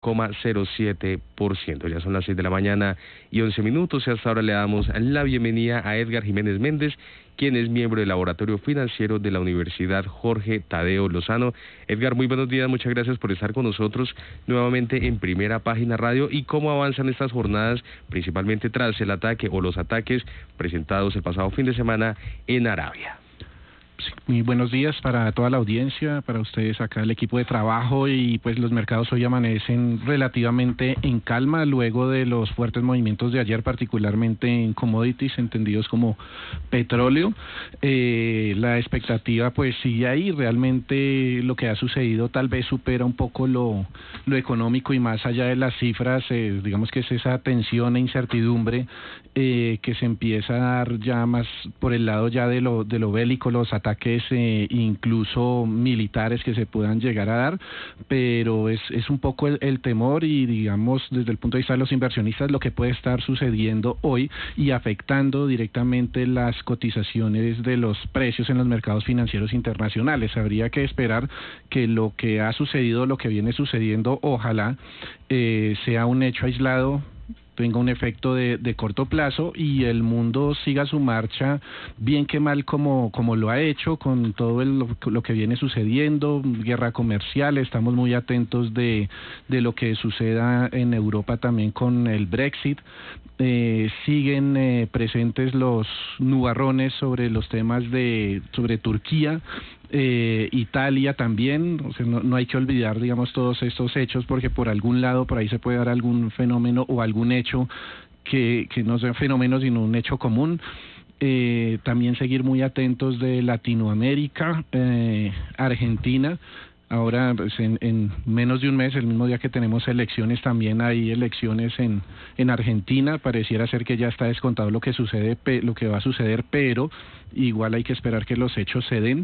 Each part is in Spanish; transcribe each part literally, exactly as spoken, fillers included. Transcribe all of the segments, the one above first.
coma cero siete por ciento. Ya son las seis de la mañana y once minutos, y hasta ahora le damos la bienvenida a Edgar Jiménez Méndez, quien es miembro del Laboratorio Financiero de la Universidad Jorge Tadeo Lozano. Edgar, muy buenos días, muchas gracias por estar con nosotros nuevamente en Primera Página Radio. ¿Y cómo avanzan estas jornadas, principalmente tras el ataque o los ataques presentados el pasado fin de semana en Arabia? Sí, muy buenos días para toda la audiencia, para ustedes acá, el equipo de trabajo, y pues los mercados hoy amanecen relativamente en calma luego de los fuertes movimientos de ayer, particularmente en commodities entendidos como petróleo. Eh, la expectativa pues sigue ahí, realmente lo que ha sucedido tal vez supera un poco lo, lo económico, y más allá de las cifras, eh, digamos que es esa tensión e incertidumbre eh, que se empieza a dar ya más por el lado ya de lo, de lo bélico, los ataques ataques eh, incluso militares que se puedan llegar a dar, pero es, es un poco el, el temor, y digamos desde el punto de vista de los inversionistas lo que puede estar sucediendo hoy y afectando directamente las cotizaciones de los precios en los mercados financieros internacionales. Habría que esperar que lo que ha sucedido, lo que viene sucediendo, ojalá eh, sea un hecho aislado, tenga un efecto de, de corto plazo, y el mundo siga su marcha, bien que mal, como, como lo ha hecho, con todo el, lo, lo que viene sucediendo, guerra comercial. Estamos muy atentos de, de lo que suceda en Europa también con el Brexit. Eh, siguen eh, presentes los nubarrones sobre los temas de sobre Turquía, eh, Italia también. O sea, no, no hay que olvidar, digamos, todos estos hechos, porque por algún lado por ahí se puede dar algún fenómeno o algún hecho que, que no sea fenómeno sino un hecho común. Eh, también seguir muy atentos de Latinoamérica, eh, Argentina. Ahora, pues en, en menos de un mes, el mismo día que tenemos elecciones, también hay elecciones en, en Argentina. Pareciera ser que ya está descontado lo que sucede, pe, lo que va a suceder, pero igual hay que esperar que los hechos se den.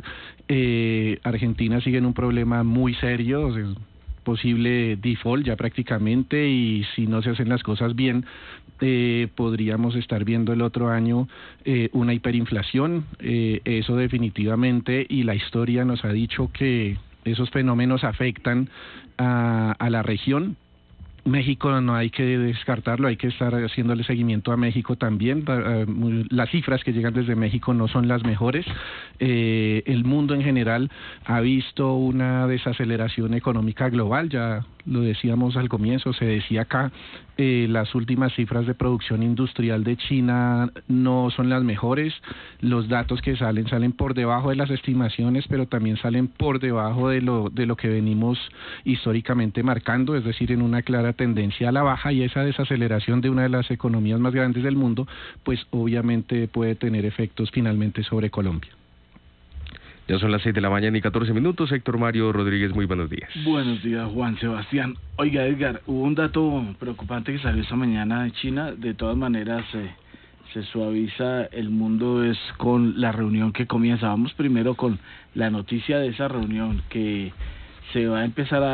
Eh, Argentina sigue en un problema muy serio, o sea, posible default ya prácticamente, y si no se hacen las cosas bien, eh, podríamos estar viendo el otro año eh, una hiperinflación. Eh, eso definitivamente, y la historia nos ha dicho que esos fenómenos afectan a, a la región. México no hay que descartarlo, hay que estar haciéndole seguimiento a México también. Las cifras que llegan desde México no son las mejores. Eh, el mundo en general ha visto una desaceleración económica global, ya lo decíamos al comienzo, se decía acá, eh, las últimas cifras de producción industrial de China no son las mejores. Los datos que salen salen por debajo de las estimaciones, pero también salen por debajo de lo de lo que venimos históricamente marcando, es decir, en una clara tendencia a la baja, y esa desaceleración de una de las economías más grandes del mundo, pues obviamente puede tener efectos finalmente sobre Colombia. Ya son las seis de la mañana y catorce minutos. Héctor Mario Rodríguez, muy buenos días. Buenos días, Juan Sebastián. Oiga, Edgar, hubo un dato preocupante que salió esta mañana de China. De todas maneras, eh, se suaviza el mundo es con la reunión que comienza. Vamos primero con la noticia de esa reunión, que se va a empezar a